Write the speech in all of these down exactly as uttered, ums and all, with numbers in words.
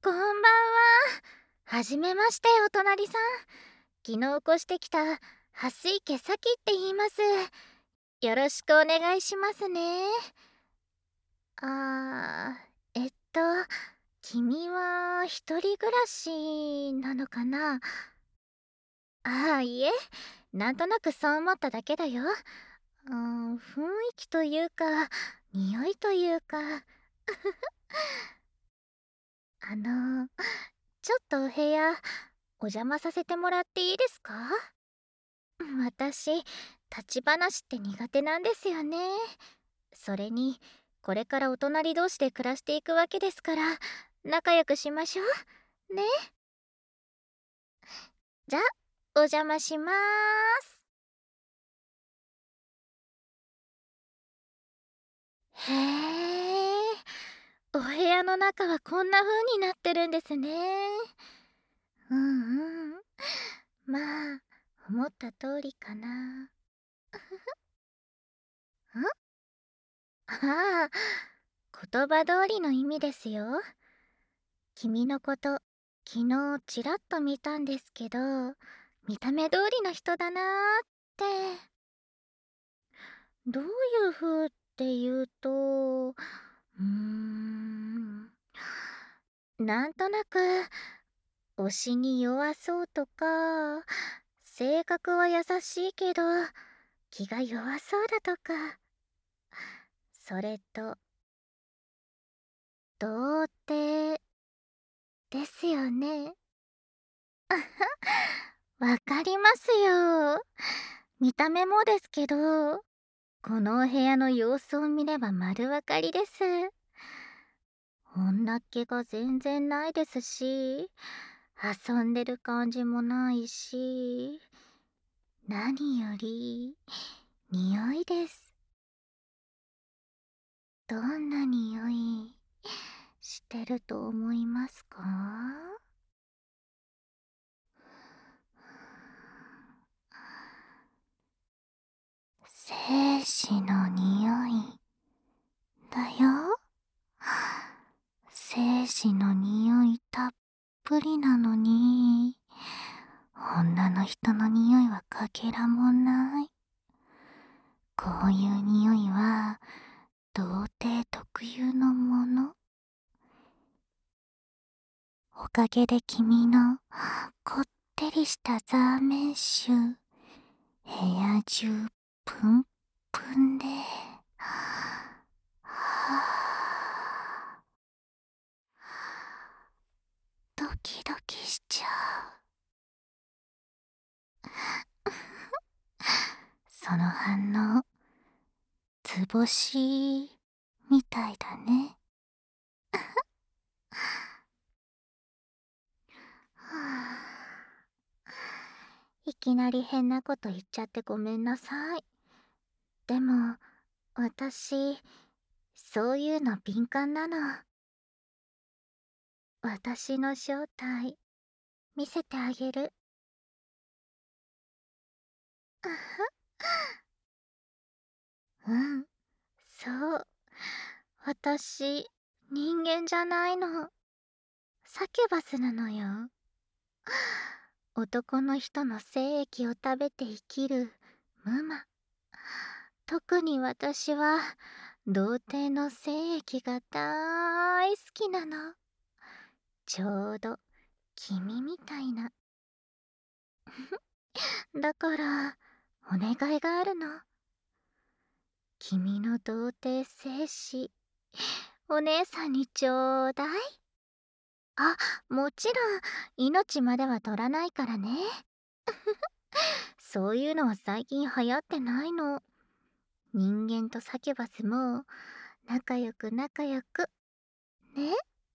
こんばんは。はじめまして、お隣さん。昨日越してきた蓮池咲って言います。よろしくお願いしますね。あー、えっと、君は一人暮らしなのかな？ああ、いえ、なんとなくそう思っただけだよ。うん、雰囲気というか、匂いというか。あの、ちょっとお部屋、お邪魔させてもらっていいですか？私、立ち話って苦手なんですよね。それに、これからお隣同士で暮らしていくわけですから、仲良くしましょう。ね。じゃ、お邪魔しまーす。へえ、お部屋の中はこんな風になってるんですね。うんうん。まあ、思った通りかな。んああ、言葉通りの意味ですよ。君のこと、昨日ちらっと見たんですけど、見た目通りの人だなーって。どういう風っていうと、うーん、なんとなく、推しに弱そうとか、性格は優しいけど、気が弱そうだとか、それと、童貞ですよね。わかりますよ。見た目もですけど、このお部屋の様子を見れば丸わかりです。女っ気が全然ないですし、遊んでる感じもないし、何より、匂いです。どんな匂いしてると思いますか？精子の匂いだよ。精子の匂いたっぷりなのに、女の人の匂いはかけらもない。こういう匂いは童貞特有のもの。おかげで君のこってりしたザーメン臭、部屋中プンプンで、はぁ、ドキドキしちゃう。その反応、図星みたいだね。はぁ、いきなり変なこと言っちゃってごめんなさい。でも、私、そういうの敏感なの。私の正体、見せてあげる。あは、うん、そう。私、人間じゃないの。サキュバスなのよ。男の人の精液を食べて生きるムマ。特に私は、童貞の精液がだーい好きなの。ちょうど、君みたいな。だから、お願いがあるの。君の童貞精子、お姉さんにちょうだい。あ、もちろん、命までは取らないからね。そういうのは最近流行ってないの。人間とサキュバスも、仲良く仲良く。ね。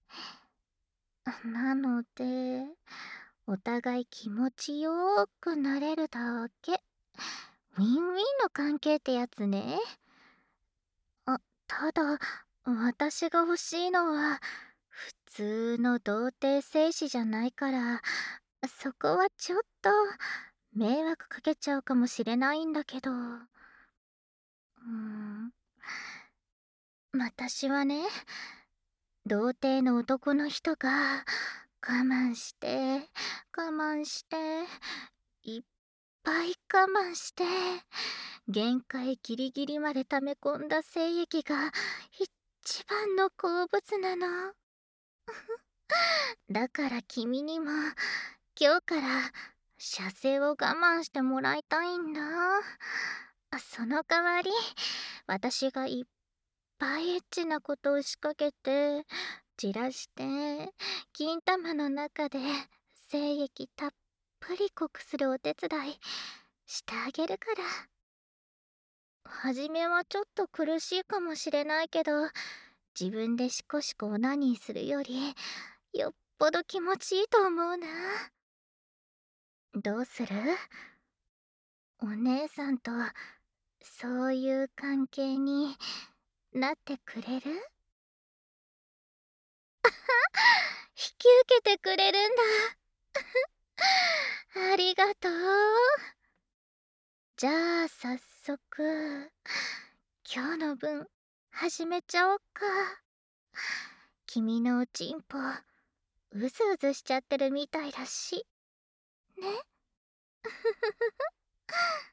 なので、お互い気持ちよーくなれるだけ。ウィンウィンの関係ってやつね。あ、ただ、私が欲しいのは、普通の童貞精子じゃないから、そこはちょっと、迷惑かけちゃうかもしれないんだけど。うーん。私はね、 童貞の男の人が我慢して我慢していっぱい我慢して限界ギリギリまで溜め込んだ精液が一番の好物なの。だから君にも今日から射精を我慢してもらいたいんだ。あ、その代わり私がいっぱいエッチなことを仕掛けてじらして金玉の中で精液たっぷり濃くするお手伝いしてあげるから。初めはちょっと苦しいかもしれないけど、自分でシコシコオナニーするよりよっぽど気持ちいいと思うな。どうする？お姉さんとそういう関係になってくれる？引き受けてくれるんだ。ありがとう。じゃあ早速今日の分始めちゃおっか。君のおちんぽうずうずしちゃってるみたいだしね。